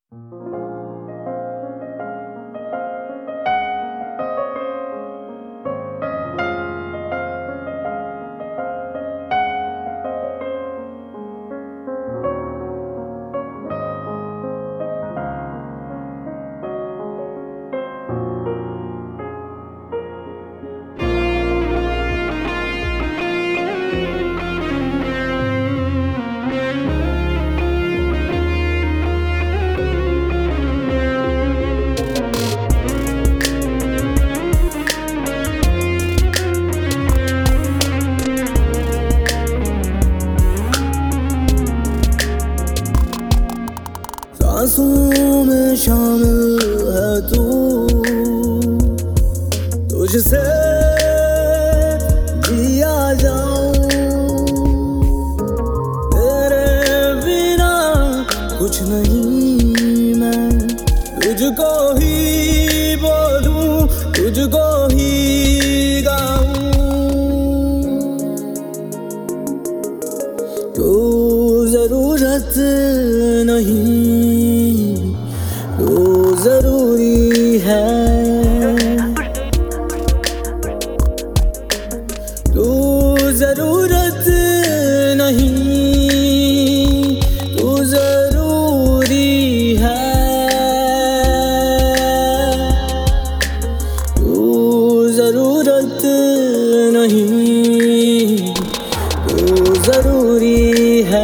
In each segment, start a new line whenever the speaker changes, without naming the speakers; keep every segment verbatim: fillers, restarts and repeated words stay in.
सांसों में शामिल है तू, तुझसे जिया जाऊं, तेरे बिना कुछ नहीं, मैं तुझको ही बोलूं, तुझको ही गाऊं। तू जरूरत नहीं, तू जरूरी है, तू जरूरत नहीं, तू जरूरी है, तू जरूरत नहीं, तू जरूरी है।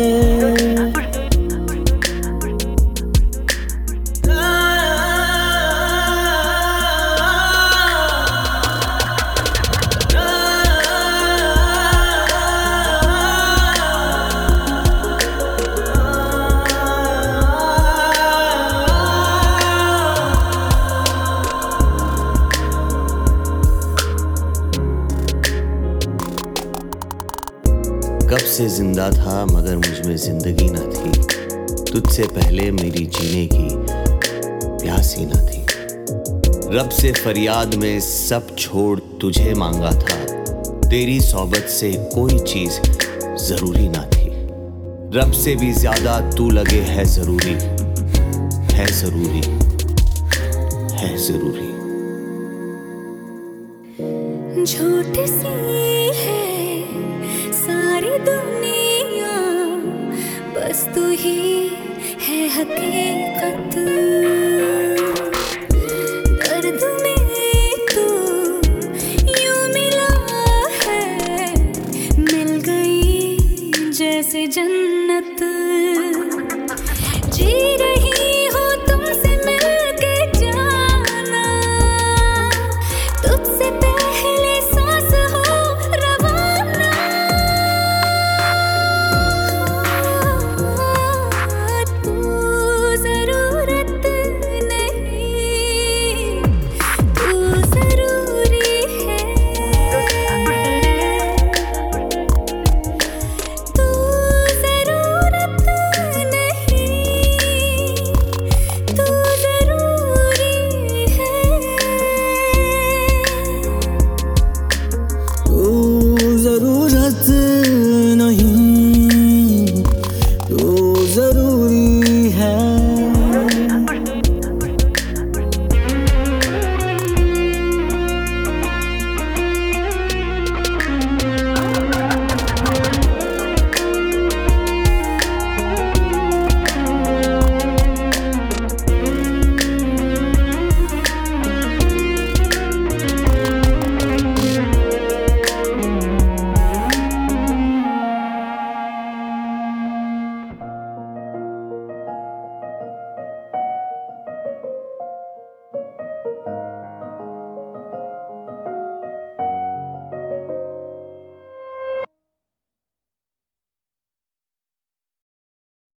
कब से जिंदा था मगर मुझ में जिंदगी न थी, तुझसे पहले मेरी जीने की प्यास ही न थी। रब से फरियाद में सब छोड़ तुझे मांगा था, तेरी सोबत से कोई चीज जरूरी न थी। रब से भी ज्यादा तू लगे है जरूरी, है जरूरी, है जरूरी।
झूठ सी है सारी दुनिया, बस तू ही है हकीकत।